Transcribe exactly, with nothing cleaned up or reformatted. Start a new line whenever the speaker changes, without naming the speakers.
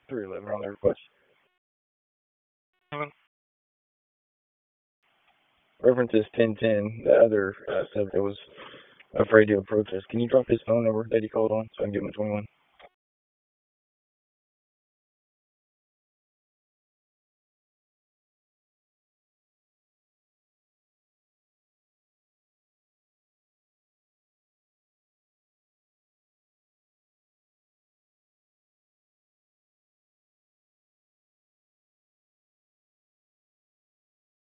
three eleven on the request. Reference is ten ten. The other uh, subject was afraid to approach us. Can you drop his phone number that he called on so I can give him a twenty-one?